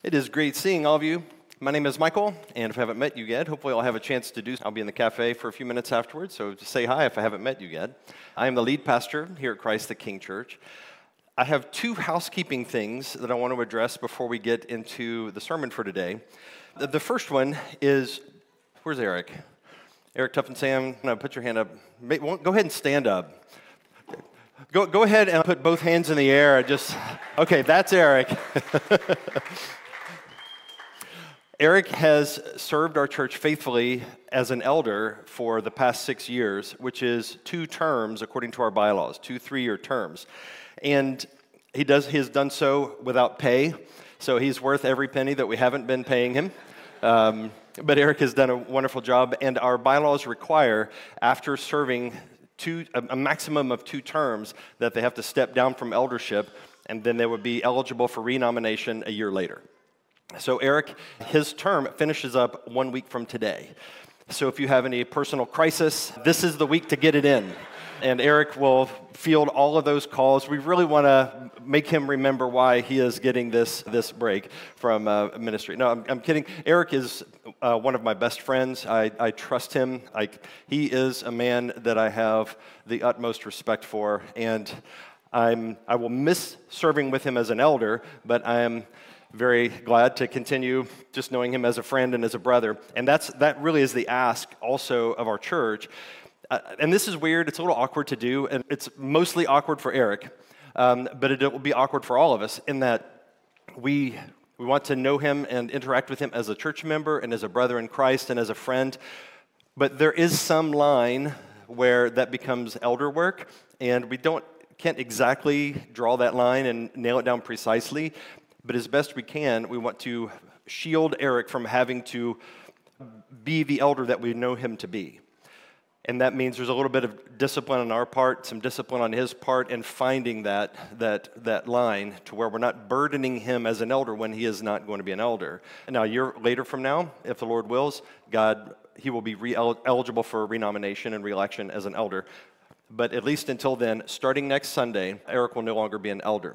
It is great seeing all of you. My name is Michael, and if I haven't met you yet, hopefully I'll have a chance to do so. I'll be in the cafe for a few minutes afterwards, so just say hi if I haven't met you yet. I am the lead pastor here at Christ the King Church. I have two housekeeping things that I want to address before we get into the sermon for today. The first one is, where's Eric? Eric Tuff and Sam, no, put your hand up. Go ahead and stand up. Go ahead and put both hands in the air. Okay, that's Eric. Eric has served our church faithfully as an elder for the past 6 years, which is 2 terms according to our bylaws, 2 3-year terms. And he has done so without pay, so he's worth every penny that we haven't been paying him. But Eric has done a wonderful job, and our bylaws require, after serving a maximum of 2 terms, that they have to step down from eldership, and then they would be eligible for renomination a year later. So Eric, his term finishes up 1 week from today. So if you have any personal crisis, this is the week to get it in. And Eric will field all of those calls. We really want to make him remember why he is getting this break from ministry. No, I'm kidding. Eric is one of my best friends. I trust him. He is a man that I have the utmost respect for. And I will miss serving with him as an elder, but I am very glad to continue just knowing him as a friend and as a brother. And that really is the ask also of our church. And this is weird. It's a little awkward to do, and it's mostly awkward for Eric, but it will be awkward for all of us in that we want to know him and interact with him as a church member and as a brother in Christ and as a friend. But there is some line where that becomes elder work, and we can't exactly draw that line and nail it down precisely. But as best we can, we want to shield Eric from having to be the elder that we know him to be. And that means there's a little bit of discipline on our part, some discipline on his part, and finding that line to where we're not burdening him as an elder when he is not going to be an elder. Now, a year later from now, if the Lord wills, he will be eligible for renomination and reelection as an elder. But at least until then, starting next Sunday, Eric will no longer be an elder.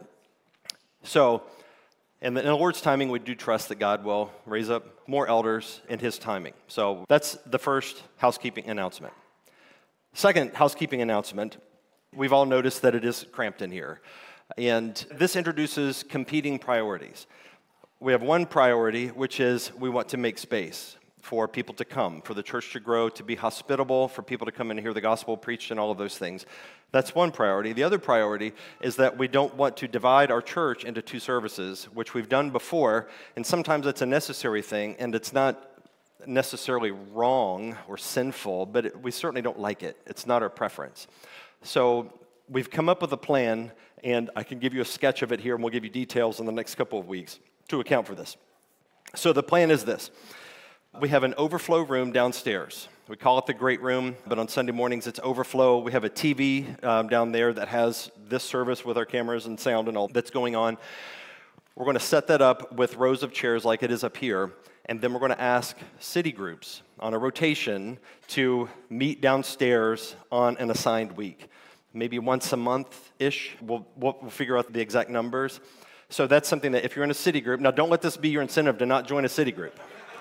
So, and in the Lord's timing, we do trust that God will raise up more elders in His timing. So that's the first housekeeping announcement. Second housekeeping announcement, we've all noticed that it is cramped in here. And this introduces competing priorities. We have one priority, which is we want to make space for people to come, for the church to grow, to be hospitable, for people to come and hear the gospel preached and all of those things. That's one priority. The other priority is that we don't want to divide our church into 2 services, which we've done before, and sometimes it's a necessary thing, and it's not necessarily wrong or sinful, but we certainly don't like it. It's not our preference. So we've come up with a plan, and I can give you a sketch of it here, and we'll give you details in the next couple of weeks to account for this. So the plan is this. We have an overflow room downstairs. We call it the Great Room, but on Sunday mornings it's overflow. We have a TV down there that has this service with our cameras and sound and all that's going on. We're going to set that up with rows of chairs like it is up here, and then we're going to ask city groups on a rotation to meet downstairs on an assigned week. Maybe once a month-ish. We'll figure out the exact numbers. So that's something that if you're in a city group, now don't let this be your incentive to not join a city group.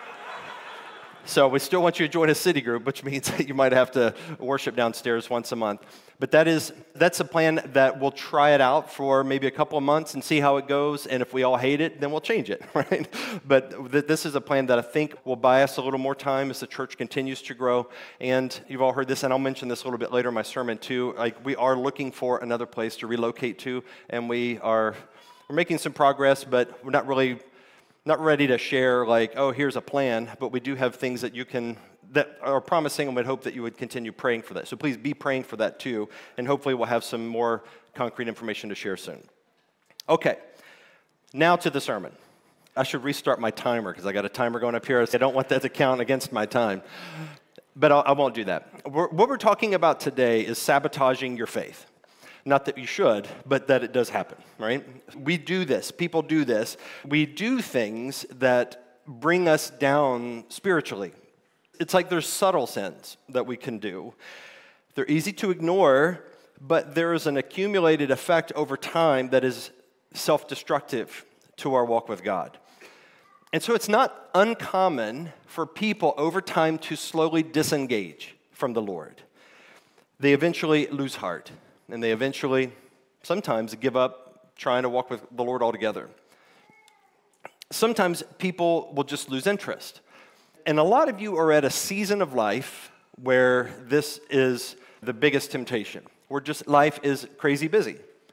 So we still want you to join a city group, which means that you might have to worship downstairs once a month. But that's a plan that we'll try it out for maybe a couple of months and see how it goes. And if we all hate it, then we'll change it, right? But this is a plan that I think will buy us a little more time as the church continues to grow. And you've all heard this, and I'll mention this a little bit later in my sermon too. We are looking for another place to relocate to, and we're making some progress, but we're not ready to share here's a plan, but we do have things that are promising, and we'd hope that you would continue praying for that. So please be praying for that too, and hopefully we'll have some more concrete information to share soon. Okay, now to the sermon. I should restart my timer because I got a timer going up here. I don't want that to count against my time, but I won't do that. What we're talking about today is sabotaging your faith. Not that you should, but that it does happen, right? We do this. People do this. We do things that bring us down spiritually. It's like there's subtle sins that we can do. They're easy to ignore, but there is an accumulated effect over time that is self-destructive to our walk with God. And so it's not uncommon for people over time to slowly disengage from the Lord. They eventually lose heart, and they eventually, sometimes, give up trying to walk with the Lord altogether. Sometimes people will just lose interest. And a lot of you are at a season of life where this is the biggest temptation, where just life is crazy busy.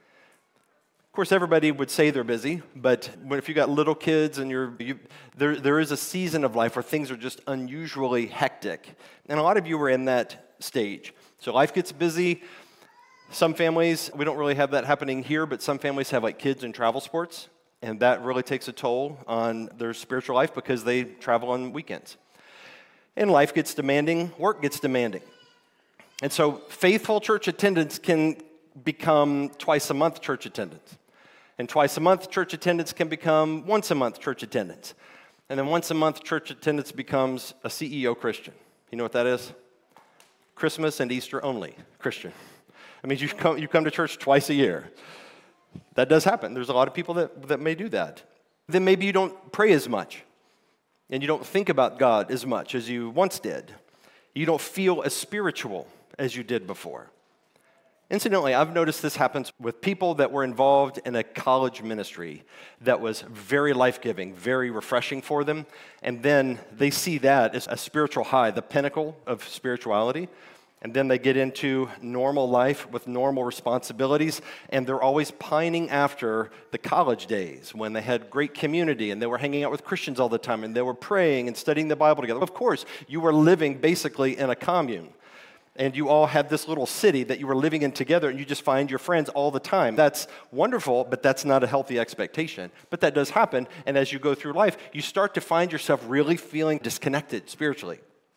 Of course, everybody would say they're busy, but if you got little kids and there is a season of life where things are just unusually hectic. And a lot of you are in that stage. So life gets busy. Some families, we don't really have that happening here, but some families have like kids in travel sports, and that really takes a toll on their spiritual life because they travel on weekends. And life gets demanding, work gets demanding. And so faithful church attendance can become twice a month church attendance. And twice a month church attendance can become once a month church attendance. And then once a month church attendance becomes a CEO Christian. You know what that is? Christmas and Easter only Christian. That means you come to church twice a year. That does happen. There's a lot of people that may do that. Then maybe you don't pray as much. And you don't think about God as much as you once did. You don't feel as spiritual as you did before. Incidentally, I've noticed this happens with people that were involved in a college ministry that was very life-giving, very refreshing for them, and then they see that as a spiritual high, the pinnacle of spirituality, and then they get into normal life with normal responsibilities, and they're always pining after the college days when they had great community and they were hanging out with Christians all the time and they were praying and studying the Bible together. Of course, you were living basically in a commune. And you all had this little city that you were living in together, and you just find your friends all the time. That's wonderful, but that's not a healthy expectation. But that does happen, and as you go through life, you start to find yourself really feeling disconnected spiritually.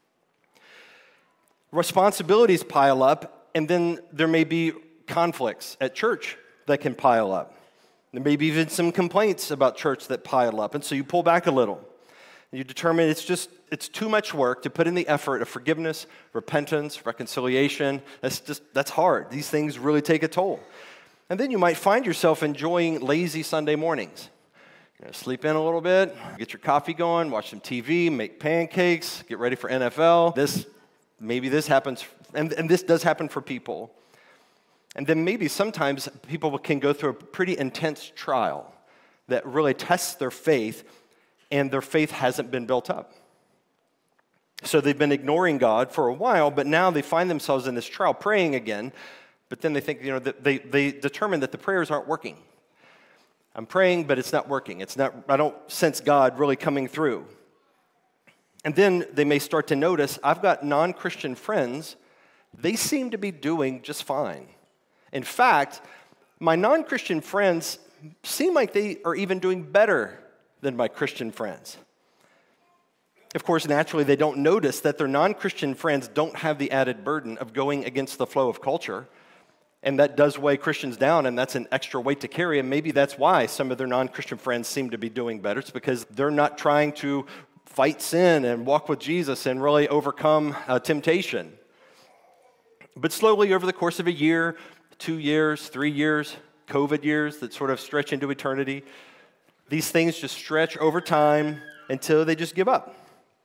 Responsibilities pile up, and then there may be conflicts at church that can pile up. There may be even some complaints about church that pile up, and so you pull back a little. You determine it's too much work to put in the effort of forgiveness, repentance, reconciliation. That's hard. These things really take a toll. And then you might find yourself enjoying lazy Sunday mornings. Sleep in a little bit, get your coffee going, watch some TV, make pancakes, get ready for NFL. Maybe this happens, and this does happen for people. And then maybe sometimes people can go through a pretty intense trial that really tests their faith, and their faith hasn't been built up. So they've been ignoring God for a while, but now they find themselves in this trial praying again, but then they think, that they determine that the prayers aren't working. I'm praying, but it's not working. I don't sense God really coming through. And then they may start to notice, I've got non-Christian friends, they seem to be doing just fine. In fact, my non-Christian friends seem like they are even doing better than my Christian friends. Of course, naturally, they don't notice that their non-Christian friends don't have the added burden of going against the flow of culture, and that does weigh Christians down, and that's an extra weight to carry, and maybe that's why some of their non-Christian friends seem to be doing better. It's because they're not trying to fight sin and walk with Jesus and really overcome temptation. But slowly, over the course of a year, 2 years, 3 years, COVID years that sort of stretch into eternity, these things just stretch over time until they just give up.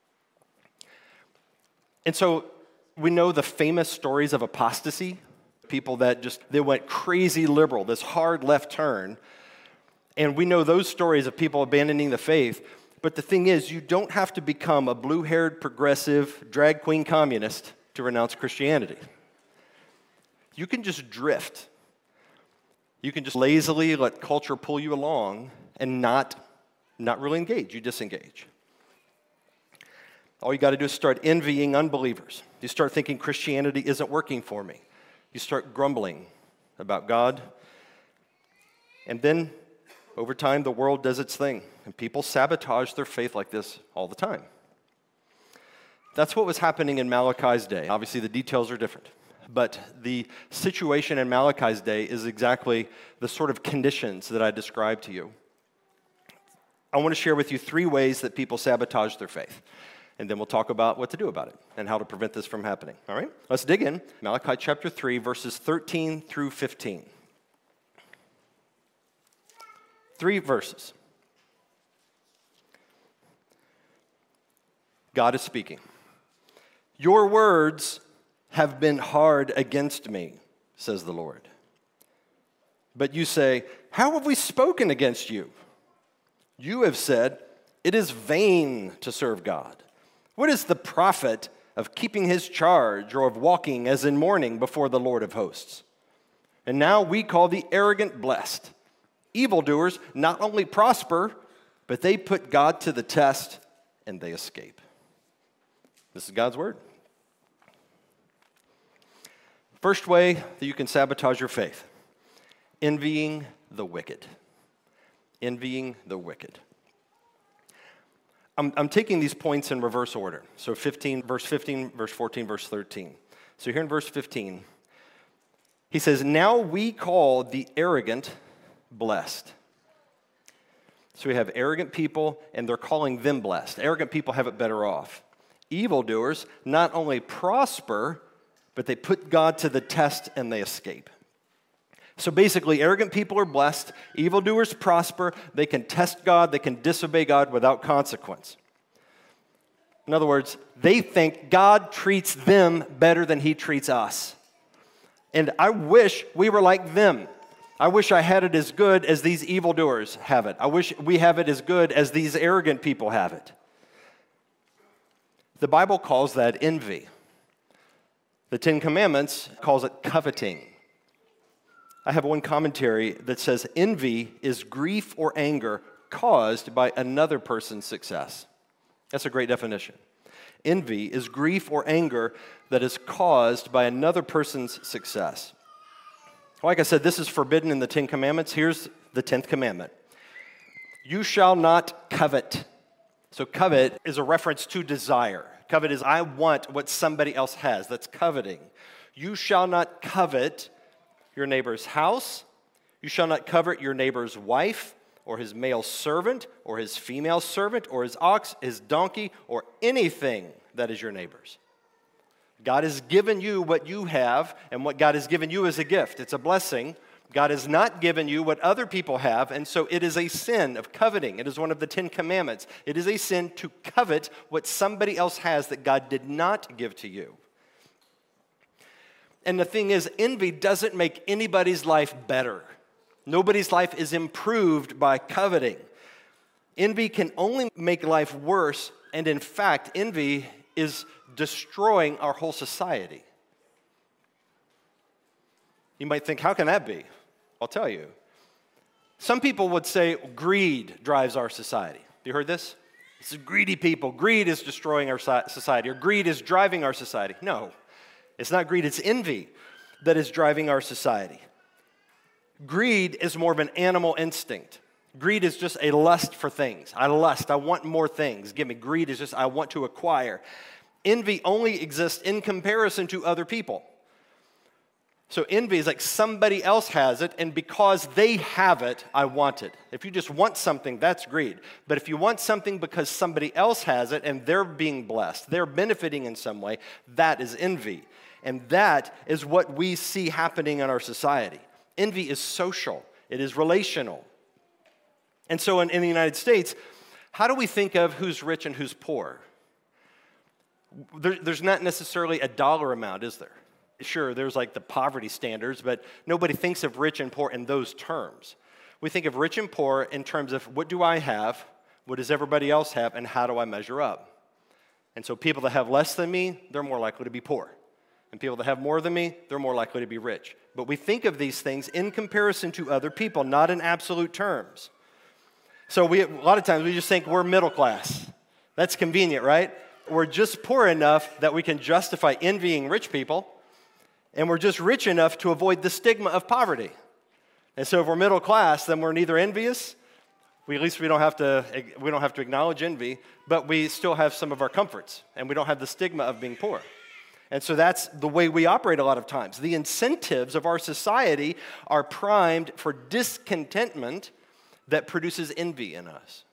And so we know the famous stories of apostasy, people that they went crazy liberal, this hard left turn. And we know those stories of people abandoning the faith. But the thing is, you don't have to become a blue-haired, progressive, drag queen communist to renounce Christianity. You can just drift. You can just lazily let culture pull you along and not really engage. You disengage. All you got to do is start envying unbelievers. You start thinking Christianity isn't working for me. You start grumbling about God. And then, over time, the world does its thing. And people sabotage their faith like this all the time. That's what was happening in Malachi's day. Obviously, the details are different. But the situation in Malachi's day is exactly the sort of conditions that I described to you. I want to share with you 3 ways that people sabotage their faith. And then we'll talk about what to do about it and how to prevent this from happening. All right? Let's dig in. Malachi chapter 3, verses 13 through 15. 3 verses. God is speaking. Your words have been hard against me, says the Lord. But you say, how have we spoken against you? You have said, it is vain to serve God. What is the profit of keeping his charge or of walking as in mourning before the Lord of hosts? And now we call the arrogant blessed. Evildoers not only prosper, but they put God to the test and they escape. This is God's word. First way that you can sabotage your faith, envying the wicked. Envying the wicked. I'm taking these points in reverse order. So verse 15, verse 14, verse 13. So here in verse 15, he says, now we call the arrogant blessed. So we have arrogant people, and they're calling them blessed. Arrogant people have it better off. Evildoers not only prosper, but they put God to the test and they escape. So basically, arrogant people are blessed, evildoers prosper, they can test God, they can disobey God without consequence. In other words, they think God treats them better than he treats us. And I wish we were like them. I wish I had it as good as these evildoers have it. I wish we have it as good as these arrogant people have it. The Bible calls that envy. The Ten Commandments calls it coveting. I have one commentary that says envy is grief or anger caused by another person's success. That's a great definition. Envy is grief or anger that is caused by another person's success. Like I said, this is forbidden in the Ten Commandments. Here's the 10th commandment. You shall not covet. So covet is a reference to desire. Covet is I want what somebody else has. That's coveting. You shall not covet your neighbor's house. You shall not covet your neighbor's wife or his male servant or his female servant or his ox, his donkey, or anything that is your neighbor's. God has given you what you have, and what God has given you is a gift. It's a blessing. God has not given you what other people have, and so it is a sin of coveting. It is one of the 10 commandments. It is a sin to covet what somebody else has that God did not give to you. And the thing is, envy doesn't make anybody's life better. Nobody's life is improved by coveting. Envy can only make life worse, and in fact, envy is destroying our whole society. You might think, how can that be? I'll tell you. Some people would say greed drives our society. You heard this? This is greedy people. Greed is destroying our society, or greed is driving our society. No, it's not greed, it's envy that is driving our society. Greed is more of an animal instinct. Greed is just a lust for things. I want more things. Give me. Greed is just, I want to acquire. Envy only exists in comparison to other people. So envy is like somebody else has it, and because they have it, I want it. If you just want something, that's greed. But if you want something because somebody else has it and they're being blessed, they're benefiting in some way, that is envy. And that is what we see happening in our society. Envy is social. It is relational. And so in the United States, how do we think of who's rich and who's poor? There's not necessarily a dollar amount, is there? Sure, there's like the poverty standards, but nobody thinks of rich and poor in those terms. We think of rich and poor in terms of what do I have, what does everybody else have, and how do I measure up? And so people that have less than me, they're more likely to be poor. And people that have more than me, they're more likely to be rich. But we think of these things in comparison to other people, not in absolute terms. So a lot of times we just think we're middle class. That's convenient, right? We're just poor enough that we can justify envying rich people, and we're just rich enough to avoid the stigma of poverty. And so if we're middle class, then we're neither envious, at least we don't have to acknowledge envy, but we still have some of our comforts, and we don't have the stigma of being poor. And so that's the way we operate a lot of times. The incentives of our society are primed for discontentment that produces envy in us.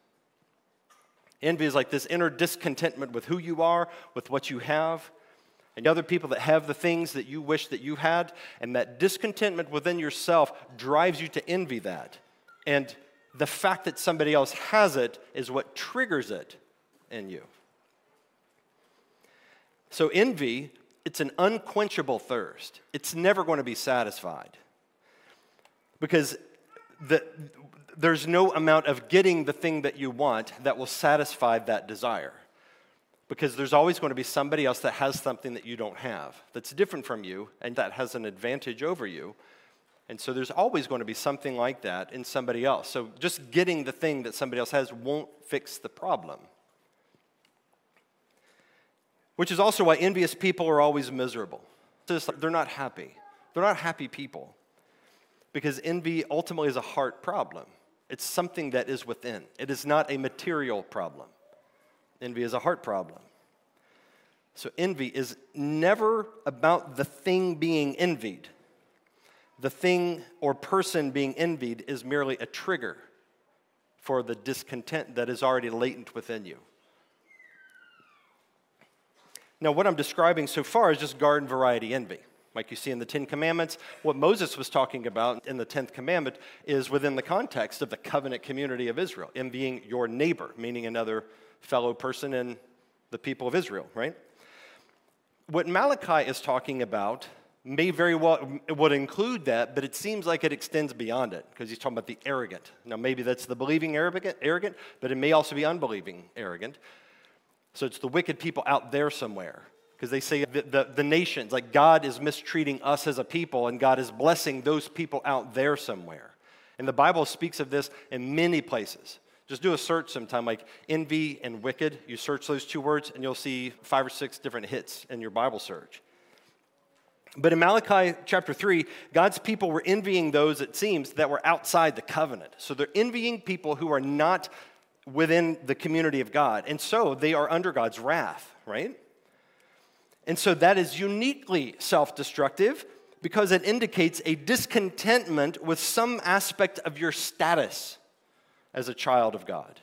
Envy is like this inner discontentment with who you are, with what you have, and other people that have the things that you wish that you had, and that discontentment within yourself drives you to envy that. And the fact that somebody else has it is what triggers it in you. So envy, it's an unquenchable thirst. It's never going to be satisfied because there's no amount of getting the thing that you want that will satisfy that desire. Because there's always going to be somebody else that has something that you don't have, that's different from you, and that has an advantage over you. And so there's always going to be something like that in somebody else. So just getting the thing that somebody else has won't fix the problem. Which is also why envious people are always miserable. They're not happy. They're not happy people. Because envy ultimately is a heart problem. It's something that is within. It is not a material problem. Envy is a heart problem. So envy is never about the thing being envied. The thing or person being envied is merely a trigger for the discontent that is already latent within you. Now, what I'm describing so far is just garden variety envy. Like you see in the Ten Commandments, what Moses was talking about in the 10th commandment is within the context of the covenant community of Israel, envying your neighbor, meaning another fellow person in the people of Israel, right? What Malachi is talking about may very well would include that, but it seems like it extends beyond it because he's talking about the arrogant. Now, maybe that's the believing arrogant, but it may also be unbelieving arrogant. So it's the wicked people out there somewhere. Because they say the nations, like God is mistreating us as a people and God is blessing those people out there somewhere. And the Bible speaks of this in many places. Just do a search sometime, like envy and wicked. You search those two words and you'll see 5 or 6 different hits in your Bible search. But in Malachi chapter 3, God's people were envying those, it seems, that were outside the covenant. So they're envying people who are not within the community of God. And so they are under God's wrath, right? And so that is uniquely self-destructive because it indicates a discontentment with some aspect of your status as a child of God.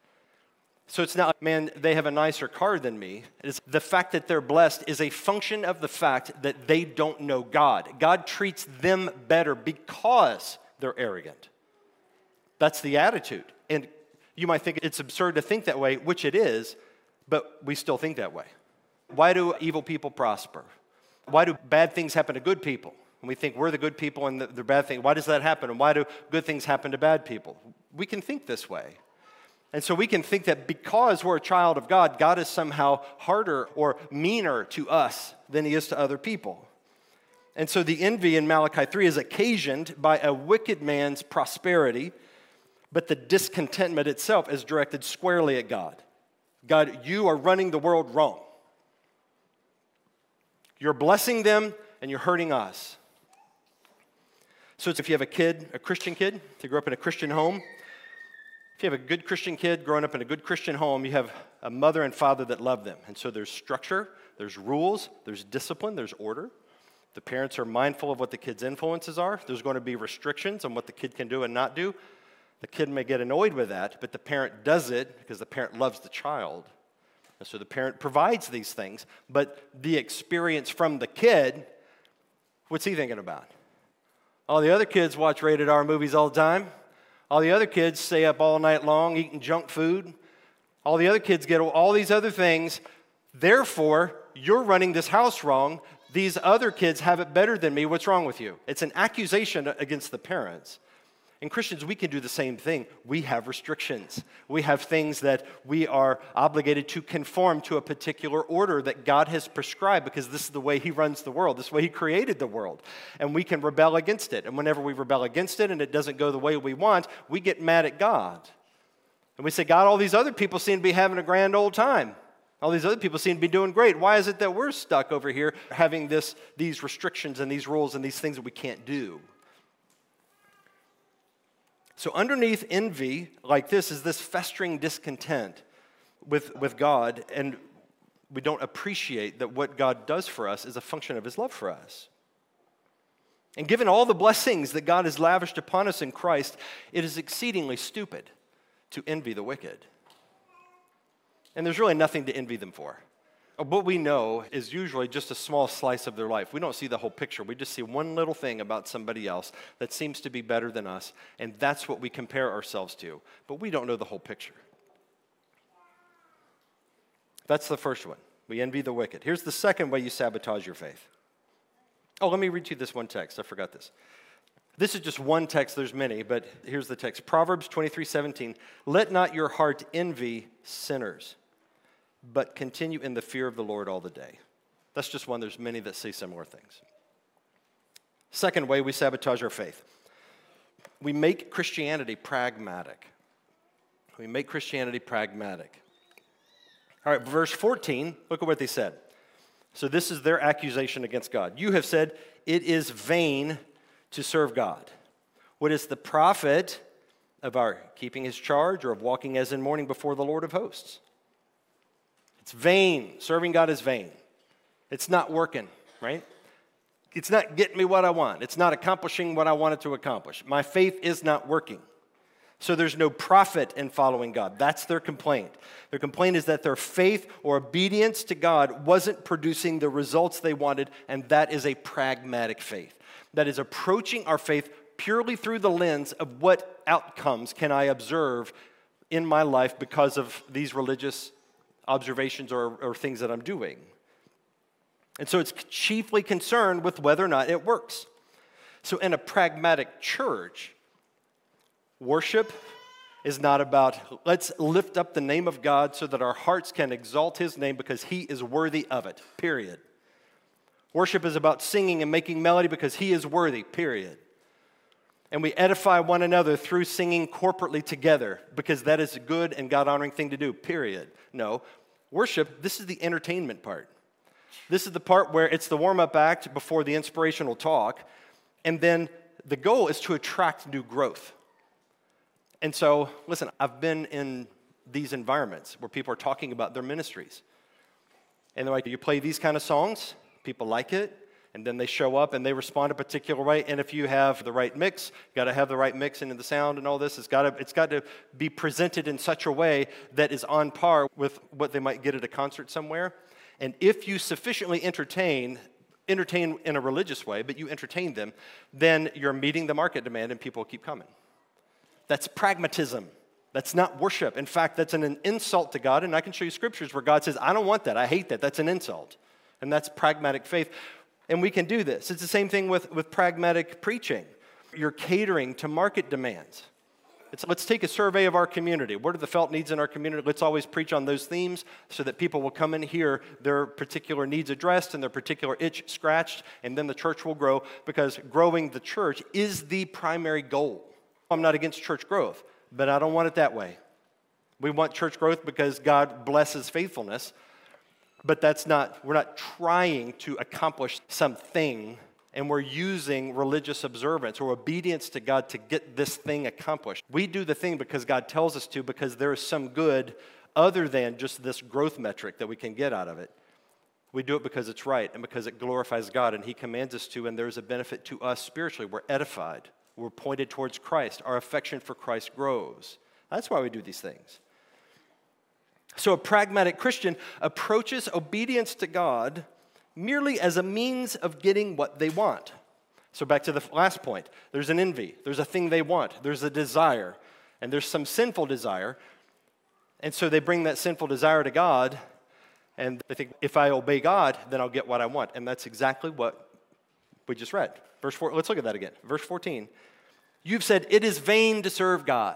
So it's not, man, they have a nicer car than me. It's the fact that they're blessed is a function of the fact that they don't know God. God treats them better because they're arrogant. That's the attitude. And you might think it's absurd to think that way, which it is, but we still think that way. Why do evil people prosper? Why do bad things happen to good people? And we think we're the good people and the bad thing. Why does that happen? And why do good things happen to bad people? We can think this way. And so we can think that because we're a child of God, God is somehow harder or meaner to us than he is to other people. And so the envy in Malachi 3 is occasioned by a wicked man's prosperity, but the discontentment itself is directed squarely at God. God, you are running the world wrong. You're blessing them, and you're hurting us. So if you have a kid, a Christian kid, to grow up in a Christian home, if you have a good Christian kid growing up in a good Christian home, you have a mother and father that love them. And so there's structure, there's rules, there's discipline, there's order. The parents are mindful of what the kid's influences are. There's going to be restrictions on what the kid can do and not do. The kid may get annoyed with that, but the parent does it because the parent loves the child. And so the parent provides these things, but the experience from the kid, what's he thinking about? All the other kids watch rated R movies all the time. All the other kids stay up all night long eating junk food. All the other kids get all these other things. Therefore, you're running this house wrong. These other kids have it better than me. What's wrong with you? It's an accusation against the parents. And Christians, we can do the same thing. We have restrictions. We have things that we are obligated to conform to a particular order that God has prescribed because this is the way he runs the world. This is the way he created the world. And we can rebel against it. And whenever we rebel against it and it doesn't go the way we want, we get mad at God. And we say, God, all these other people seem to be having a grand old time. All these other people seem to be doing great. Why is it that we're stuck over here having these restrictions and these rules and these things that we can't do? So underneath envy like this is this festering discontent with God, and we don't appreciate that what God does for us is a function of his love for us. And given all the blessings that God has lavished upon us in Christ, it is exceedingly stupid to envy the wicked. And there's really nothing to envy them for. What we know is usually just a small slice of their life. We don't see the whole picture. We just see one little thing about somebody else that seems to be better than us, and that's what we compare ourselves to. But we don't know the whole picture. That's the first one. We envy the wicked. Here's the second way you sabotage your faith. Oh, let me read you this one text. I forgot this. This is just one text. There's many, but here's the text. Proverbs 23:17. Let not your heart envy sinners, but continue in the fear of the Lord all the day. That's just one. There's many that say similar things. Second way we sabotage our faith. We make Christianity pragmatic. We make Christianity pragmatic. All right, verse 14, look at what they said. So this is their accusation against God. You have said, it is vain to serve God. What is the profit of our keeping his charge or of walking as in mourning before the Lord of hosts? It's vain. Serving God is vain. It's not working, right? It's not getting me what I want. It's not accomplishing what I wanted to accomplish. My faith is not working. So there's no profit in following God. That's their complaint. Their complaint is that their faith or obedience to God wasn't producing the results they wanted, and that is a pragmatic faith. That is approaching our faith purely through the lens of what outcomes can I observe in my life because of these religious observations or things that I'm doing. And so it's chiefly concerned with whether or not it works. So in a pragmatic church, worship is not about, let's lift up the name of God so that our hearts can exalt his name because he is worthy of it, period. Worship is about singing and making melody because he is worthy, period. And we edify one another through singing corporately together because that is a good and God-honoring thing to do, period. No, worship, this is the entertainment part. This is the part where it's the warm-up act before the inspirational talk, and then the goal is to attract new growth. And so, listen, I've been in these environments where people are talking about their ministries. And they're like, you play these kind of songs, people like it, and then they show up and they respond a particular way. And if you have the right mix, you got to have the right mix into the sound and all this. It's got to be presented in such a way that is on par with what they might get at a concert somewhere. And if you sufficiently entertain in a religious way, but you entertain them, then you're meeting the market demand and people keep coming. That's pragmatism. That's not worship. In fact, that's an insult to God, and I can show you scriptures where God says, I don't want that. I hate that. That's an insult. And that's pragmatic faith. And we can do this. It's the same thing with pragmatic preaching. You're catering to market demands. Let's take a survey of our community. What are the felt needs in our community? Let's always preach on those themes so that people will come and hear their particular needs addressed and their particular itch scratched, and then the church will grow because growing the church is the primary goal. I'm not against church growth, but I don't want it that way. We want church growth because God blesses faithfulness, but we're not trying to accomplish something, and we're using religious observance or obedience to God to get this thing accomplished. We do the thing because God tells us to, because there is some good other than just this growth metric that we can get out of it. We do it because it's right and because it glorifies God, and he commands us to, and there's a benefit to us spiritually. We're edified. We're pointed towards Christ. Our affection for Christ grows. That's why we do these things. So a pragmatic Christian approaches obedience to God merely as a means of getting what they want. So back to the last point. There's an envy. There's a thing they want. There's a desire. And there's some sinful desire. And so they bring that sinful desire to God, and they think, if I obey God, then I'll get what I want. And that's exactly what we just read. Verse 4, let's look at that again. Verse 14. You've said, it is vain to serve God.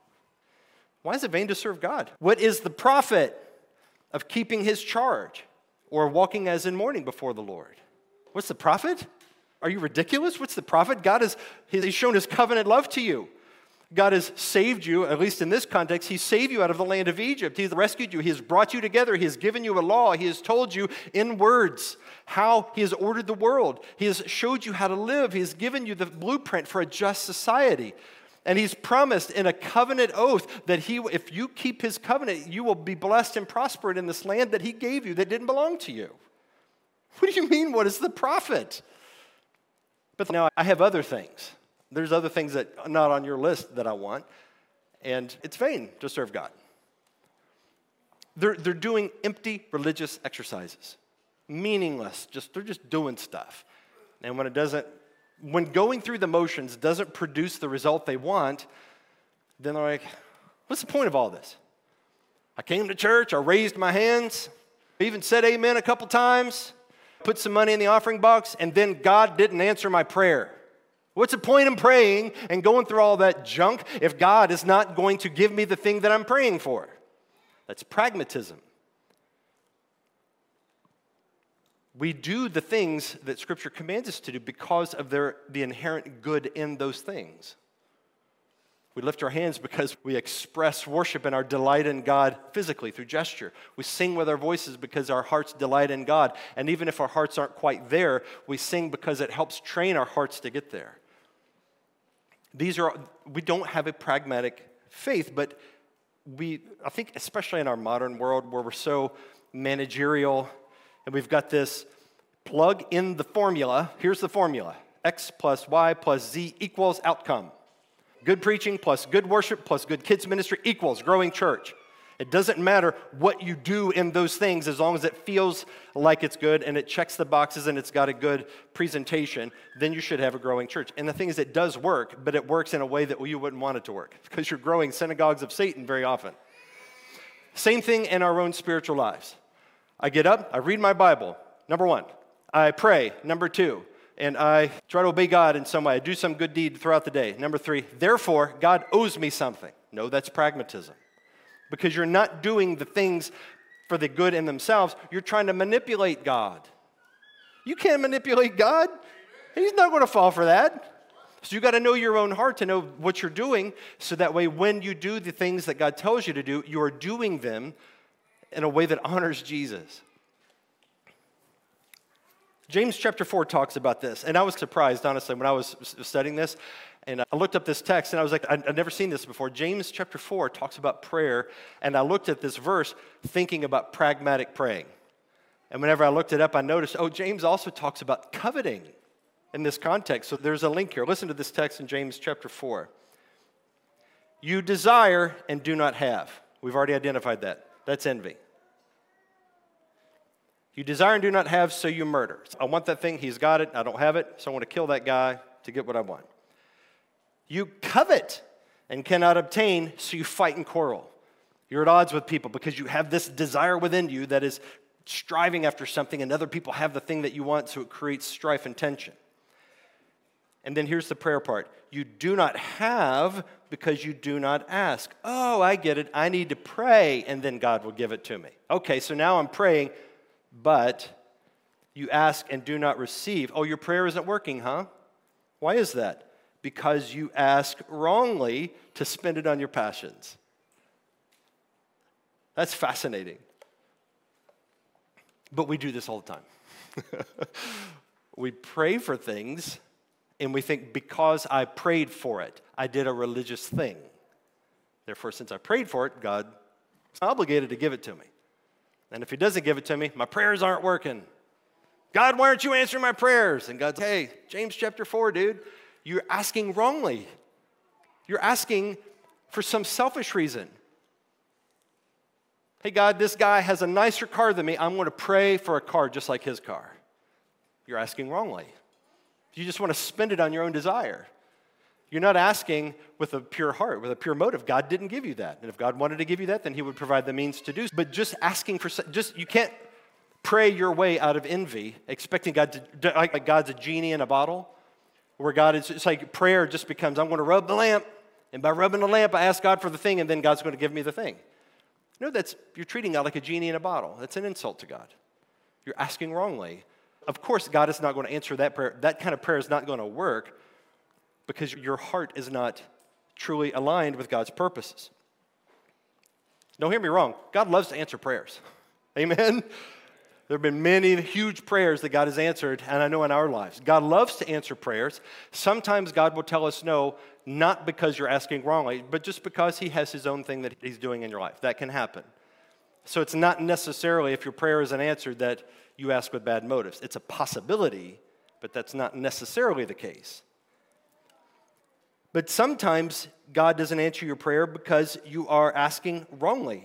Why is it vain to serve God? What is the profit of keeping his charge or walking as in mourning before the Lord? What's the profit? Are you ridiculous? What's the profit? He's shown his covenant love to you. God has saved you, at least in this context, he saved you out of the land of Egypt. He's rescued you. He has brought you together. He has given you a law. He has told you in words how he has ordered the world. He has showed you how to live. He has given you the blueprint for a just society. And he's promised in a covenant oath that if you keep his covenant, you will be blessed and prospered in this land that he gave you that didn't belong to you. What do you mean, what is the profit? But now I have other things. There's other things that are not on your list that I want, and it's vain to serve God. They're doing empty religious exercises, meaningless. They're just doing stuff. And when going through the motions doesn't produce the result they want, then they're like, what's the point of all this? I came to church, I raised my hands. even said amen a couple times, put some money in the offering box, and then God didn't answer my prayer. What's the point in praying and going through all that junk if God is not going to give me the thing that I'm praying for? That's pragmatism. We do the things that Scripture commands us to do because of the inherent good in those things. We lift our hands because we express worship and our delight in God physically through gesture. We sing with our voices because our hearts delight in God. And even if our hearts aren't quite there, we sing because it helps train our hearts to get there. We don't have a pragmatic faith, but I think especially in our modern world where we're so managerial and we've got this plug in the formula. Here's the formula. X plus Y plus Z equals outcome. Good preaching plus good worship plus good kids ministry equals growing church. It doesn't matter what you do in those things as long as it feels like it's good and it checks the boxes and it's got a good presentation, then you should have a growing church. And the thing is, it does work, but it works in a way that you wouldn't want it to work because you're growing synagogues of Satan very often. Same thing in our own spiritual lives. I get up, I read my Bible, number one. I pray, number two. And I try to obey God in some way. I do some good deed throughout the day. Number three, therefore, God owes me something. No, that's pragmatism. Because you're not doing the things for the good in themselves. You're trying to manipulate God. You can't manipulate God. He's not going to fall for that. So you got to know your own heart to know what you're doing so that way when you do the things that God tells you to do, you are doing them in a way that honors Jesus. James chapter 4 talks about this, and I was surprised, honestly, when I was studying this, and I looked up this text, and I was like, I've never seen this before. James chapter 4 talks about prayer, and I looked at this verse thinking about pragmatic praying. And whenever I looked it up, I noticed, James also talks about coveting in this context. So there's a link here. Listen to this text in James chapter 4. You desire and do not have. We've already identified that. That's envy. You desire and do not have, so you murder. I want that thing, he's got it, I don't have it, so I want to kill that guy to get what I want. You covet and cannot obtain, so you fight and quarrel. You're at odds with people because you have this desire within you that is striving after something, and other people have the thing that you want, so it creates strife and tension. And then here's the prayer part. You do not have because you do not ask. Oh, I get it. I need to pray, and then God will give it to me. Okay, so now I'm praying, but you ask and do not receive. Oh, your prayer isn't working, huh? Why is that? Because you ask wrongly to spend it on your passions. That's fascinating. But we do this all the time. We pray for things, and we think because I prayed for it, I did a religious thing. Therefore, since I prayed for it, God is obligated to give it to me. And if he doesn't give it to me, my prayers aren't working. God, why aren't you answering my prayers? And God's, hey, James chapter 4, dude, you're asking wrongly. You're asking for some selfish reason. Hey, God, this guy has a nicer car than me. I'm going to pray for a car just like his car. You're asking wrongly. You just want to spend it on your own desire. You're not asking with a pure heart, with a pure motive. God didn't give you that. And if God wanted to give you that, then he would provide the means to do so. But just asking for, you can't pray your way out of envy, expecting God to, like God's a genie in a bottle, where God is, it's like prayer just becomes, I'm going to rub the lamp, and by rubbing the lamp, I ask God for the thing, and then God's going to give me the thing. No, you're treating God like a genie in a bottle. That's an insult to God. You're asking wrongly. Of course, God is not going to answer that prayer. That kind of prayer is not going to work, because your heart is not truly aligned with God's purposes. Don't hear me wrong. God loves to answer prayers. Amen? There have been many huge prayers that God has answered, and I know in our lives. God loves to answer prayers. Sometimes God will tell us no, not because you're asking wrongly, but just because he has his own thing that he's doing in your life. That can happen. So it's not necessarily, if your prayer isn't answered, that you ask with bad motives. It's a possibility, but that's not necessarily the case. But sometimes God doesn't answer your prayer because you are asking wrongly.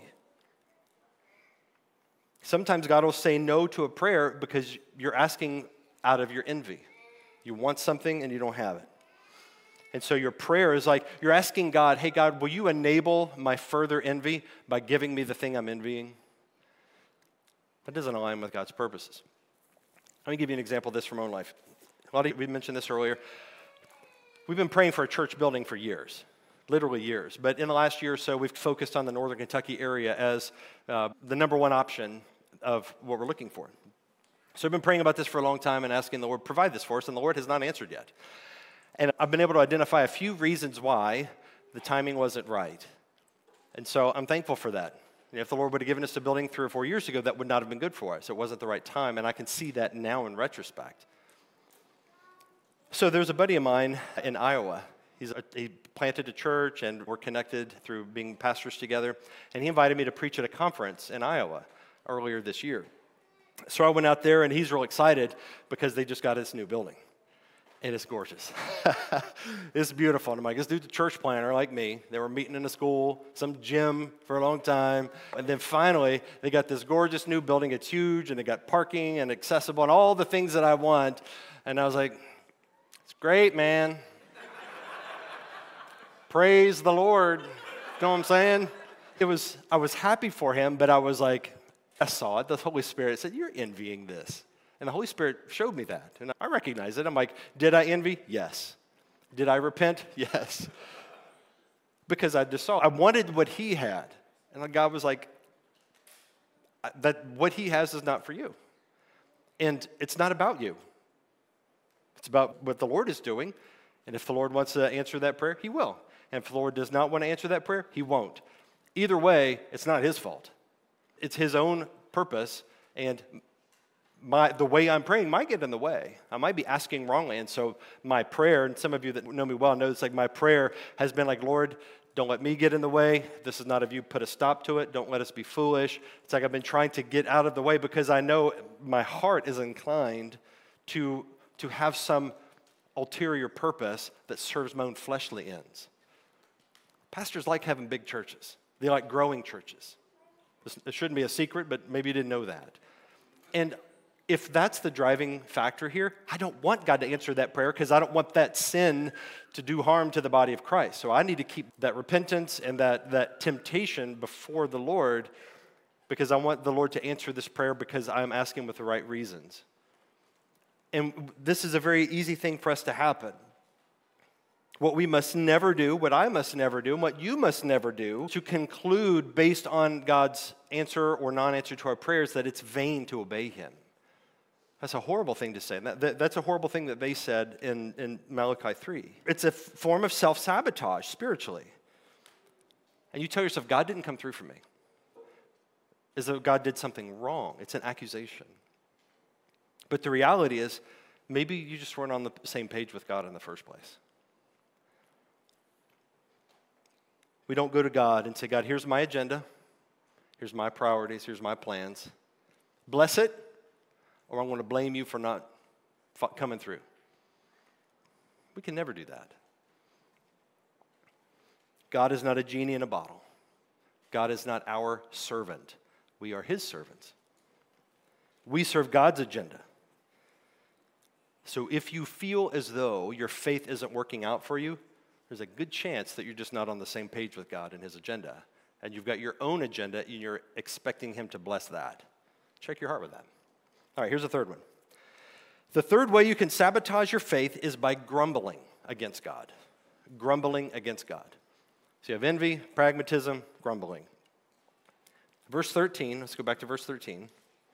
Sometimes God will say no to a prayer because you're asking out of your envy. You want something and you don't have it. And so your prayer is like, you're asking God, hey God, will you enable my further envy by giving me the thing I'm envying? That doesn't align with God's purposes. Let me give you an example of this from our own life. We mentioned this earlier. We've been praying for a church building for years, literally years. But in the last year or so, we've focused on the Northern Kentucky area as the number one option of what we're looking for. So I've been praying about this for a long time and asking the Lord, provide this for us, and the Lord has not answered yet. And I've been able to identify a few reasons why the timing wasn't right. And so I'm thankful for that. If the Lord would have given us a building 3 or 4 years ago, that would not have been good for us. It wasn't the right time, and I can see that now in retrospect. So there's a buddy of mine in Iowa. He planted a church, and we're connected through being pastors together. And he invited me to preach at a conference in Iowa earlier this year. So I went out there, and he's real excited because they just got this new building. And it's gorgeous. It's beautiful. And I'm like, this dude's a church planner like me. They were meeting in a school, some gym for a long time. And then finally, they got this gorgeous new building. It's huge, and they got parking and accessible and all the things that I want. And I was like, it's great, man. Praise the Lord. You know what I'm saying? I was happy for him, but I was like, I saw it. The Holy Spirit said, you're envying this. And the Holy Spirit showed me that. And I recognized it. I'm like, did I envy? Yes. Did I repent? Yes. Because I just saw, I wanted what he had. And God was like, that what he has is not for you. And it's not about you. It's about what the Lord is doing. And if the Lord wants to answer that prayer, he will. And if the Lord does not want to answer that prayer, he won't. Either way, it's not his fault. It's his own purpose, and the way I'm praying might get in the way. I might be asking wrongly, and so my prayer, and some of you that know me well know it's like my prayer has been like, Lord, don't let me get in the way. This is not of you. Put a stop to it. Don't let us be foolish. It's like I've been trying to get out of the way because I know my heart is inclined to have some ulterior purpose that serves my own fleshly ends. Pastors like having big churches. They like growing churches. It shouldn't be a secret, but maybe you didn't know that. And if that's the driving factor here, I don't want God to answer that prayer because I don't want that sin to do harm to the body of Christ. So I need to keep that repentance and that temptation before the Lord because I want the Lord to answer this prayer because I'm asking with the right reasons. And this is a very easy thing for us to happen. What we must never do, what I must never do, and what you must never do, to conclude based on God's answer or non-answer to our prayers that it's vain to obey him. That's a horrible thing to say. That's a horrible thing that they said in Malachi 3. It's a form of self-sabotage spiritually. And you tell yourself, God didn't come through for me. As though God did something wrong. It's an accusation. But the reality is, maybe you just weren't on the same page with God in the first place. We don't go to God and say, God, here's my agenda. Here's my priorities. Here's my plans. Bless it, or I'm going to blame you for not coming through. We can never do that. God is not a genie in a bottle. God is not our servant. We are his servants. We serve God's agenda. So if you feel as though your faith isn't working out for you, there's a good chance that you're just not on the same page with God and his agenda. And you've got your own agenda and you're expecting him to bless that. Check your heart with that. All right, here's the third one. The third way you can sabotage your faith is by grumbling against God. Grumbling against God. So you have envy, pragmatism, grumbling. Verse 13, let's go back to verse 13.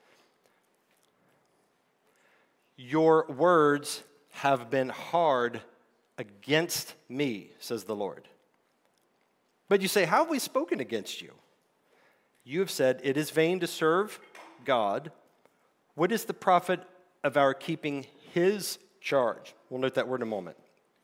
Your words have been hard against me, says the Lord. But you say, how have we spoken against you? You have said, it is vain to serve God. What is the profit of our keeping his charge? We'll note that word in a moment.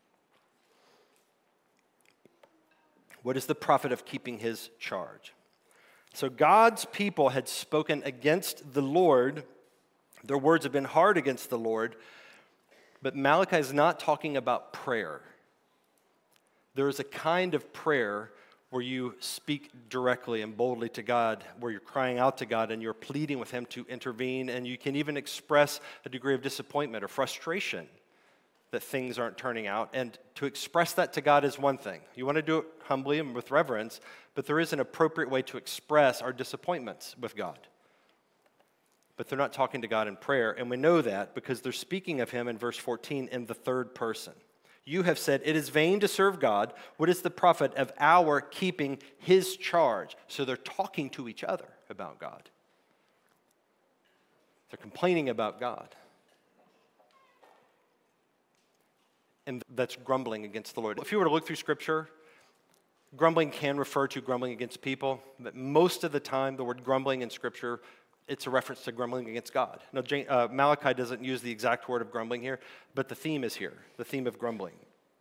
What is the profit of keeping his charge? So God's people had spoken against the Lord. Their words have been hard against the Lord. But Malachi is not talking about prayer. There is a kind of prayer where you speak directly and boldly to God, where you're crying out to God and you're pleading with him to intervene, and you can even express a degree of disappointment or frustration that things aren't turning out. And to express that to God is one thing. You want to do it humbly and with reverence, but there is an appropriate way to express our disappointments with God. but they're not talking to God in prayer. And we know that because they're speaking of him in verse 14 in the third person. You have said, it is vain to serve God. What is the profit of our keeping his charge? So they're talking to each other about God. They're complaining about God. And that's grumbling against the Lord. If you were to look through Scripture, grumbling can refer to grumbling against people, but most of the time, the word grumbling in Scripture, it's a reference to grumbling against God. Now, Malachi doesn't use the exact word of grumbling here, but the theme is here, the theme of grumbling.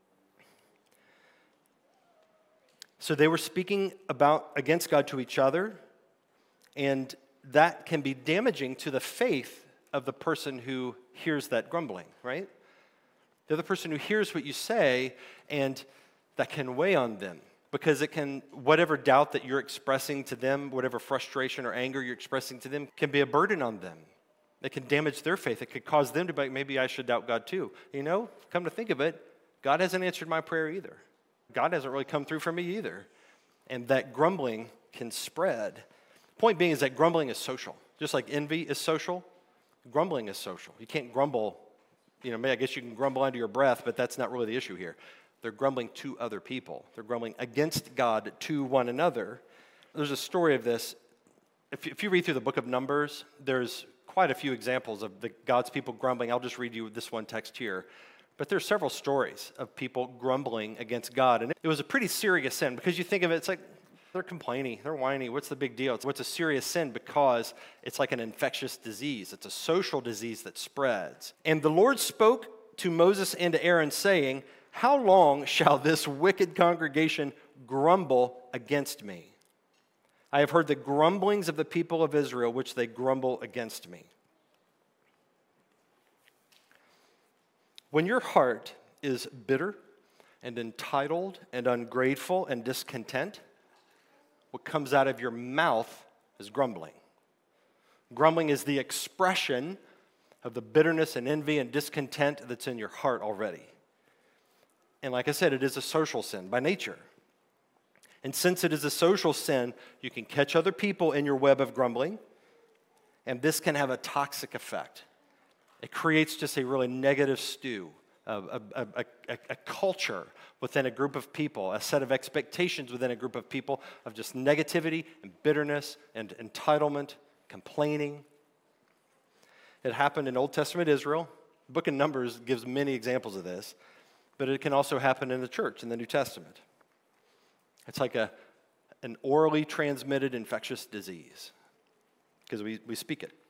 So they were speaking against God to each other, and that can be damaging to the faith of the person who hears that grumbling, right? The other person who hears what you say, and that can weigh on them. Because whatever doubt that you're expressing to them, whatever frustration or anger you're expressing to them, can be a burden on them. It can damage their faith. It could cause them to be like, maybe I should doubt God too. Come to think of it, God hasn't answered my prayer either. God hasn't really come through for me either. And that grumbling can spread. Point being is that grumbling is social. Just like envy is social, grumbling is social. You can't grumble, I guess you can grumble under your breath, but that's not really the issue here. They're grumbling to other people. They're grumbling against God to one another. There's a story of this. If you read through the book of Numbers, there's quite a few examples of God's people grumbling. I'll just read you this one text here. But there's several stories of people grumbling against God. And it was a pretty serious sin because you think of it, it's like they're complaining, they're whiny. What's the big deal? What's a serious sin? Because it's like an infectious disease. It's a social disease that spreads. And the Lord spoke to Moses and to Aaron saying, how long shall this wicked congregation grumble against me? I have heard the grumblings of the people of Israel, which they grumble against me. When your heart is bitter and entitled and ungrateful and discontent, what comes out of your mouth is grumbling. Grumbling is the expression of the bitterness and envy and discontent that's in your heart already. And like I said, it is a social sin by nature. And since it is a social sin, you can catch other people in your web of grumbling, and this can have a toxic effect. It creates just a really negative stew, a culture within a group of people, a set of expectations within a group of people of just negativity and bitterness and entitlement, complaining. It happened in Old Testament Israel. The book of Numbers gives many examples of this. But it can also happen in the church in the New Testament. It's like an orally transmitted infectious disease because we speak it.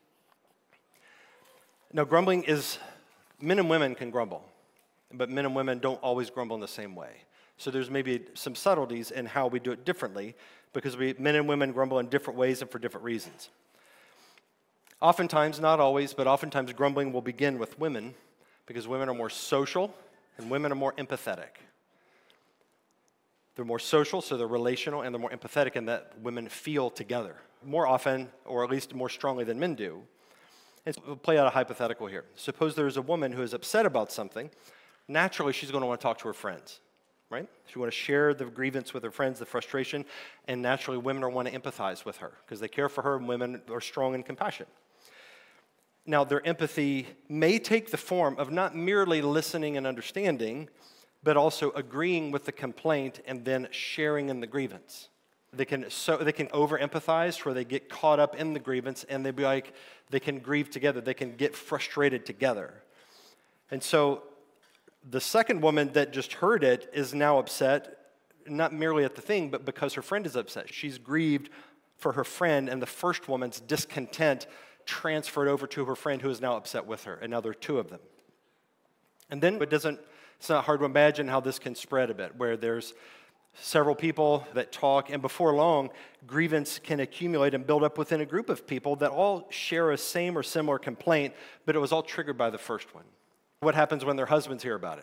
Now, grumbling men and women can grumble, but men and women don't always grumble in the same way. So there's maybe some subtleties in how we do it differently because men and women grumble in different ways and for different reasons. Oftentimes, not always, but oftentimes grumbling will begin with women because women are more social and women are more empathetic. They're more social, so they're relational, and they're more empathetic in that women feel together more often, or at least more strongly than men do. And so we'll play out a hypothetical here. Suppose there's a woman who is upset about something. Naturally, she's going to want to talk to her friends, right? She want to share the grievance with her friends, the frustration, and naturally women are want to empathize with her because they care for her, and women are strong in compassion. Now, their empathy may take the form of not merely listening and understanding, but also agreeing with the complaint and then sharing in the grievance. They can over-empathize where they get caught up in the grievance and they can grieve together. They can get frustrated together. And so the second woman that just heard it is now upset, not merely at the thing, but because her friend is upset. She's grieved for her friend, and the first woman's discontent transferred over to her friend who is now upset with her, and now there are two of them. And then it's not hard to imagine how this can spread a bit, where there's several people that talk, and before long, grievance can accumulate and build up within a group of people that all share a same or similar complaint, but it was all triggered by the first one. What happens when their husbands hear about it?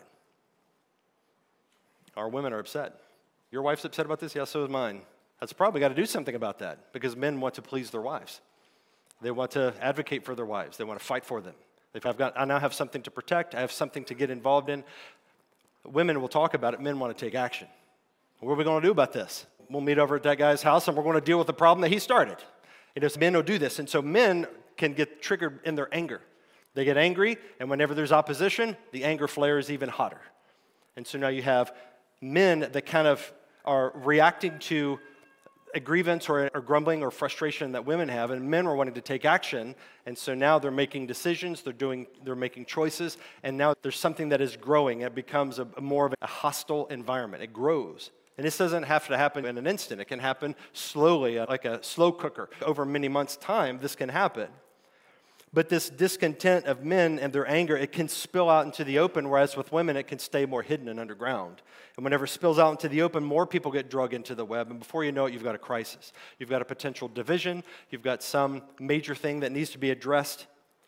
Our women are upset. Your wife's upset about this? Yeah, so is mine. That's probably got to do something about that, because men want to please their wives. They want to advocate for their wives. They want to fight for them. I now have something to protect. I have something to get involved in. Women will talk about it. Men want to take action. What are we going to do about this? We'll meet over at that guy's house, and we're going to deal with the problem that he started. Men will do this. And so men can get triggered in their anger. They get angry, and whenever there's opposition, the anger flares even hotter. And so now you have men that kind of are reacting to a grievance or grumbling or frustration that women have, and men are wanting to take action, and so now they're making decisions, they're making choices, and now there's something that is growing. It becomes more of a hostile environment. It grows. And this doesn't have to happen in an instant. It can happen slowly, like a slow cooker. Over many months' time, this can happen. But this discontent of men and their anger, it can spill out into the open, whereas with women, it can stay more hidden and underground. And whenever it spills out into the open, more people get drug into the web, and before you know it, you've got a crisis. You've got a potential division. You've got some major thing that needs to be addressed.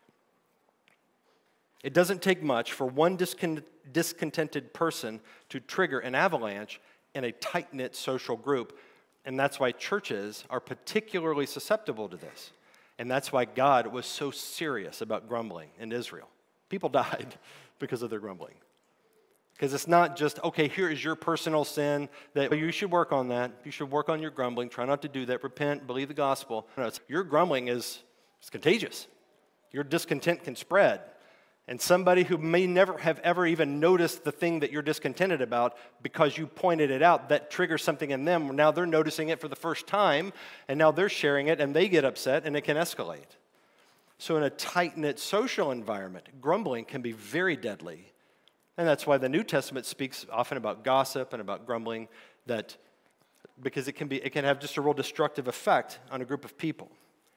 It doesn't take much for one discontented person to trigger an avalanche in a tight-knit social group, and that's why churches are particularly susceptible to this. And that's why God was so serious about grumbling in Israel. People died because of their grumbling. Because it's not just, okay, here is your personal sin, that you should work on that. You should work on your grumbling. Try not to do that. Repent, believe the gospel. No, your grumbling is contagious. Your discontent can spread. And somebody who may never have ever even noticed the thing that you're discontented about because you pointed it out, that triggers something in them. Now they're noticing it for the first time, and now they're sharing it, and they get upset, and it can escalate. So in a tight-knit social environment, grumbling can be very deadly. And that's why the New Testament speaks often about gossip and about grumbling, because it can have just a real destructive effect on a group of people.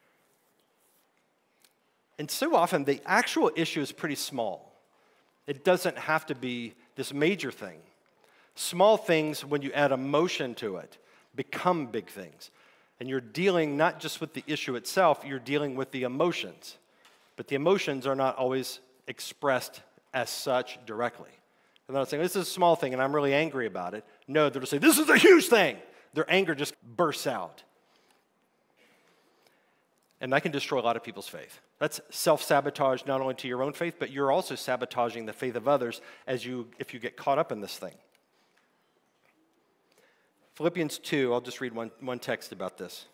And so often, the actual issue is pretty small. It doesn't have to be this major thing. Small things, when you add emotion to it, become big things. And you're dealing not just with the issue itself, you're dealing with the emotions. But the emotions are not always expressed as such directly. They're not saying, this is a small thing and I'm really angry about it. No, they're just saying, this is a huge thing. Their anger just bursts out. And that can destroy a lot of people's faith. That's self-sabotage not only to your own faith, but you're also sabotaging the faith of others if you get caught up in this thing. Philippians 2, I'll just read one text about this.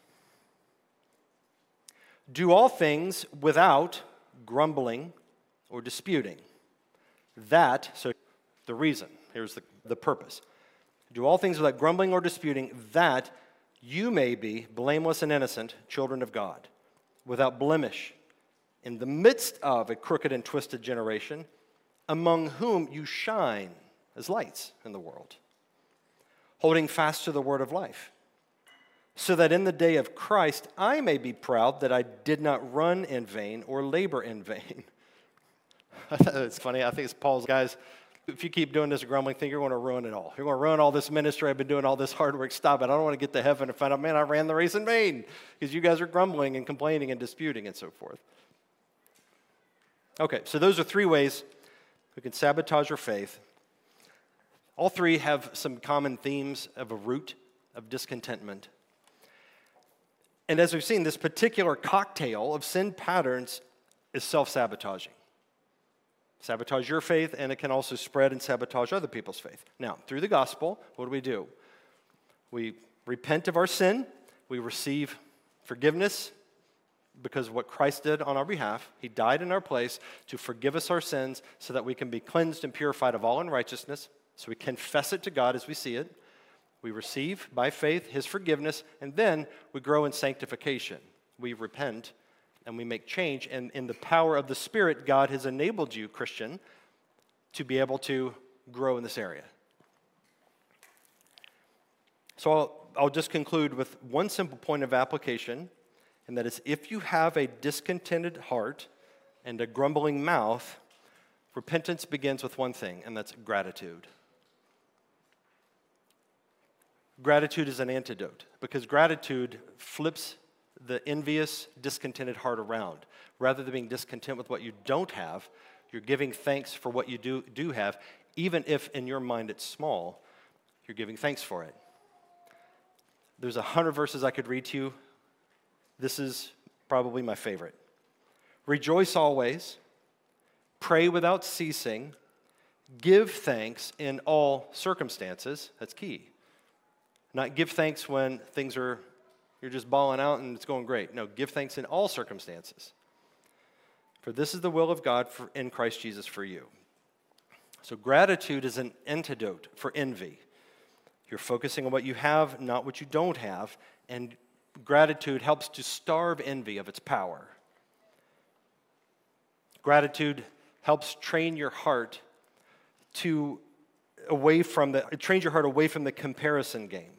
Do all things without grumbling or disputing. So the reason, here's the purpose. Do all things without grumbling or disputing, that you may be blameless and innocent, children of God, without blemish, in the midst of a crooked and twisted generation, among whom you shine as lights in the world, holding fast to the word of life, so that in the day of Christ I may be proud that I did not run in vain or labor in vain. It's funny, I think it's Paul's, guys, if you keep doing this grumbling thing, you're going to ruin it all. You're going to ruin all this ministry. I've been doing all this hard work. Stop it. I don't want to get to heaven and find out, man, I ran the race in vain, because you guys are grumbling and complaining and disputing and so forth. Okay, so those are three ways we can sabotage our faith. All three have some common themes of a root of discontentment. And as we've seen, this particular cocktail of sin patterns is self-sabotaging. Sabotage your faith, and it can also spread and sabotage other people's faith. Now, through the gospel, what do? We repent of our sin. We receive forgiveness because of what Christ did on our behalf. He died in our place to forgive us our sins so that we can be cleansed and purified of all unrighteousness. So we confess it to God as we see it. We receive by faith his forgiveness, and then we grow in sanctification. We repent and we make change, and in the power of the Spirit, God has enabled you, Christian, to be able to grow in this area. So I'll just conclude with one simple point of application, and that is, if you have a discontented heart and a grumbling mouth, repentance begins with one thing, and that's gratitude. Gratitude is an antidote, because gratitude flips the envious, discontented heart around. Rather than being discontent with what you don't have, you're giving thanks for what you do have, even if in your mind it's small, you're giving thanks for it. There's 100 verses I could read to you. This is probably my favorite. Rejoice always, pray without ceasing, give thanks in all circumstances. That's key. Not give thanks when you're just balling out and it's going great. No, give thanks in all circumstances. For this is the will of God in Christ Jesus for you. So gratitude is an antidote for envy. You're focusing on what you have, not what you don't have, and gratitude helps to starve envy of its power. Gratitude helps train your heart away from the comparison game.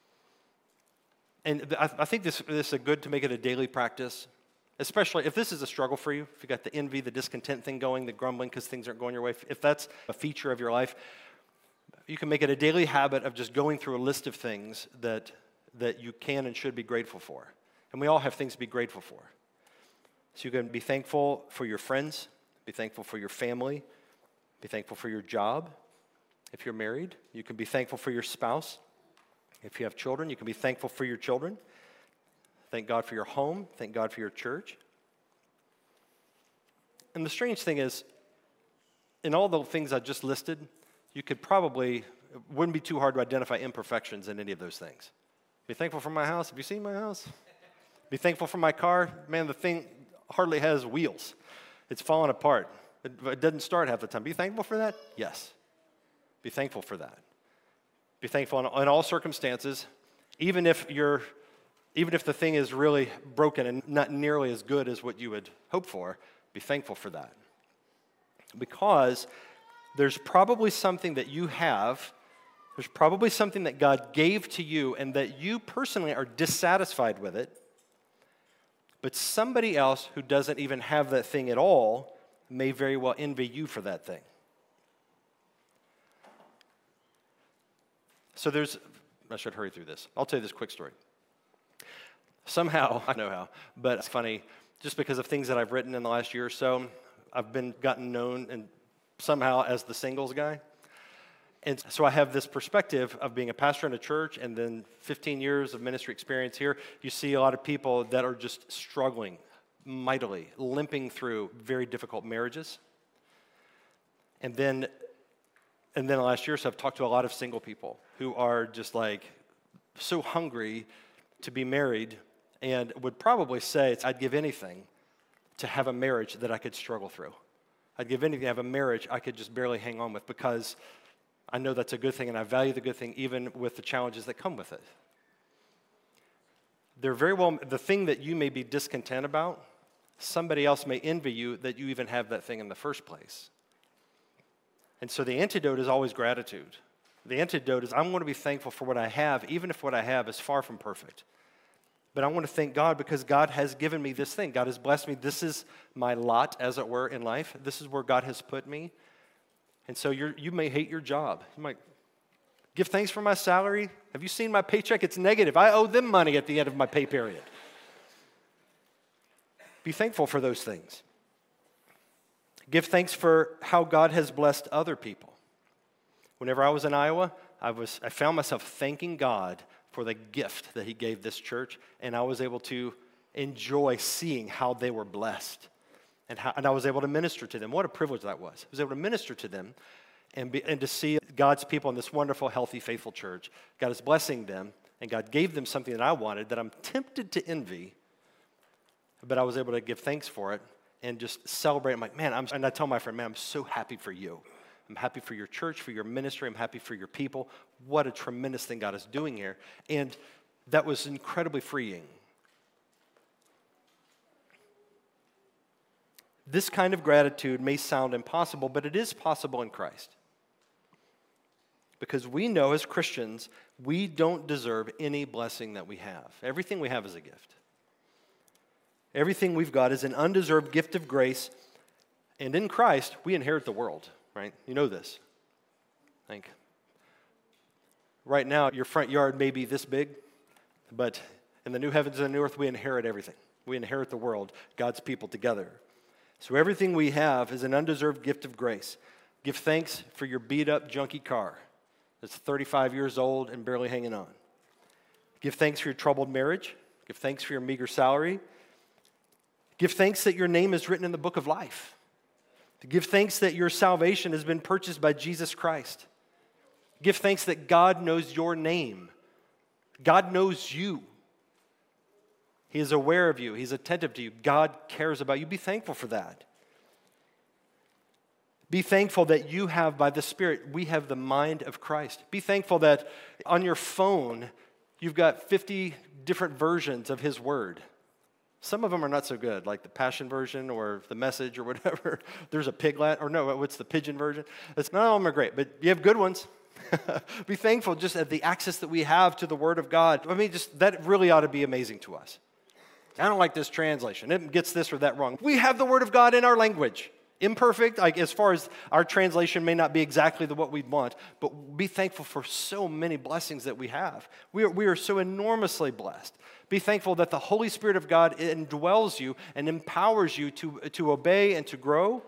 And I think this is good to make it a daily practice, especially if this is a struggle for you, if you got the envy, the discontent thing going, the grumbling because things aren't going your way, if that's a feature of your life, you can make it a daily habit of just going through a list of things that you can and should be grateful for. And we all have things to be grateful for. So you can be thankful for your friends, be thankful for your family, be thankful for your job. If you're married, you can be thankful for your spouse. If you have children, you can be thankful for your children. Thank God for your home. Thank God for your church. And the strange thing is, in all the things I just listed, it wouldn't be too hard to identify imperfections in any of those things. Be thankful for my house. Have you seen my house? Be thankful for my car. Man, the thing hardly has wheels. It's falling apart. It doesn't start half the time. Be thankful for that? Yes. Be thankful for that. Be thankful in all circumstances, even if the thing is really broken and not nearly as good as what you would hope for. Be thankful for that. Because there's probably something that you have, there's probably something that God gave to you and that you personally are dissatisfied with it, but somebody else who doesn't even have that thing at all may very well envy you for that thing. So I should hurry through this. I'll tell you this quick story. Somehow, I know how, but it's funny, just because of things that I've written in the last year or so, I've gotten known and somehow as the singles guy. And so I have this perspective of being a pastor in a church and then 15 years of ministry experience here. You see a lot of people that are just struggling mightily, limping through very difficult marriages. And then the last year or so, I've talked to a lot of single people who are just like so hungry to be married and would probably say, I'd give anything to have a marriage that I could struggle through. I'd give anything to have a marriage I could just barely hang on with because I know that's a good thing and I value the good thing even with the challenges that come with it. The thing that you may be discontent about, somebody else may envy you that you even have that thing in the first place. And so the antidote is always gratitude. The antidote is I'm going to be thankful for what I have, even if what I have is far from perfect. But I want to thank God because God has given me this thing. God has blessed me. This is my lot, as it were, in life. This is where God has put me. And so you may hate your job. You might give thanks for my salary. Have you seen my paycheck? It's negative. I owe them money at the end of my pay period. Be thankful for those things. Give thanks for how God has blessed other people. Whenever I was in Iowa, I found myself thanking God for the gift that he gave this church, and I was able to enjoy seeing how they were blessed, and I was able to minister to them. What a privilege that was. I was able to minister to them and to see God's people in this wonderful, healthy, faithful church. God is blessing them, and God gave them something that I wanted that I'm tempted to envy, but I was able to give thanks for it and just celebrate. I'm like, man, and I tell my friend, man, I'm so happy for you. I'm happy for your church, for your ministry. I'm happy for your people. What a tremendous thing God is doing here. And that was incredibly freeing. This kind of gratitude may sound impossible, but it is possible in Christ. Because we know as Christians, we don't deserve any blessing that we have. Everything we have is a gift. Everything we've got is an undeserved gift of grace. And in Christ, we inherit the world. Right? You know this. Right now, your front yard may be this big, but in the new heavens and the new earth, we inherit everything. We inherit the world, God's people together. So everything we have is an undeserved gift of grace. Give thanks for your beat-up, junky car that's 35 years old and barely hanging on. Give thanks for your troubled marriage. Give thanks for your meager salary. Give thanks that your name is written in the book of life. To give thanks that your salvation has been purchased by Jesus Christ. Give thanks that God knows your name. God knows you. He is aware of you. He's attentive to you. God cares about you. Be thankful for that. Be thankful that you have, by the Spirit, we have the mind of Christ. Be thankful that on your phone, you've got 50 different versions of His Word. Some of them are not so good, like the Passion Version or the Message or whatever. There's a Piglet, or no, what's the Pigeon Version? None of them are great, but you have good ones. Be thankful just at the access that we have to the Word of God. I mean, just that really ought to be amazing to us. I don't like this translation. It gets this or that wrong. We have the Word of God in our language. Imperfect, like as far as our translation may not be exactly what we'd want, but be thankful for so many blessings that we have. We are so enormously blessed. Be thankful that the Holy Spirit of God indwells you and empowers you to obey and to grow.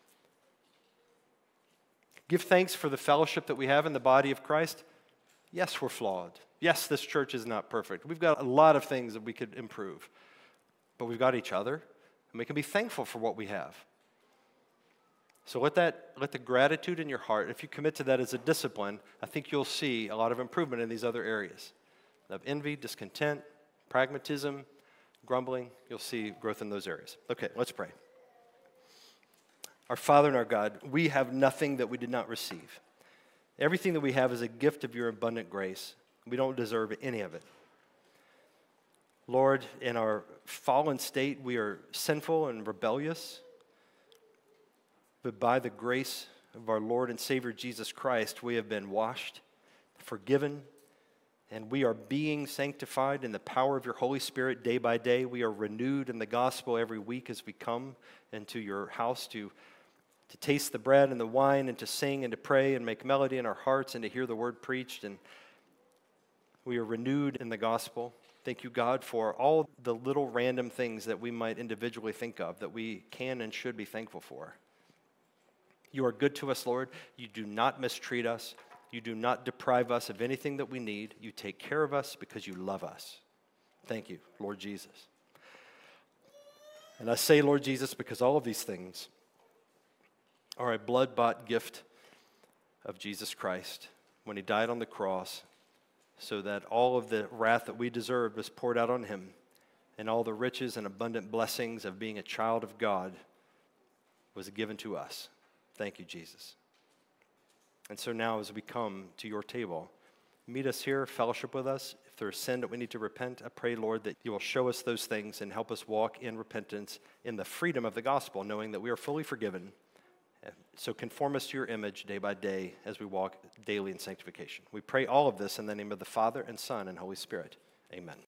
Give thanks for the fellowship that we have in the body of Christ. Yes, we're flawed. Yes, this church is not perfect. We've got a lot of things that we could improve, but we've got each other, and we can be thankful for what we have. So let the gratitude in your heart, if you commit to that as a discipline, I think you'll see a lot of improvement in these other areas of envy, discontent, pragmatism, grumbling. You'll see growth in those areas. Okay, let's pray. Our Father and our God, we have nothing that we did not receive. Everything that we have is a gift of your abundant grace. We don't deserve any of it. Lord, in our fallen state, we are sinful and rebellious. But by the grace of our Lord and Savior Jesus Christ, we have been washed, forgiven, and we are being sanctified in the power of your Holy Spirit day by day. We are renewed in the gospel every week as we come into your house to taste the bread and the wine and to sing and to pray and make melody in our hearts and to hear the word preached. And we are renewed in the gospel. Thank you, God, for all the little random things that we might individually think of that we can and should be thankful for. You are good to us, Lord. You do not mistreat us. You do not deprive us of anything that we need. You take care of us because you love us. Thank you, Lord Jesus. And I say, Lord Jesus, because all of these things are a blood-bought gift of Jesus Christ when he died on the cross so that all of the wrath that we deserved was poured out on him, and all the riches and abundant blessings of being a child of God was given to us. Thank you, Jesus. And so now as we come to your table, meet us here, fellowship with us. If there's sin that we need to repent, I pray, Lord, that you will show us those things and help us walk in repentance in the freedom of the gospel, knowing that we are fully forgiven. So conform us to your image day by day as we walk daily in sanctification. We pray all of this in the name of the Father and Son and Holy Spirit. Amen.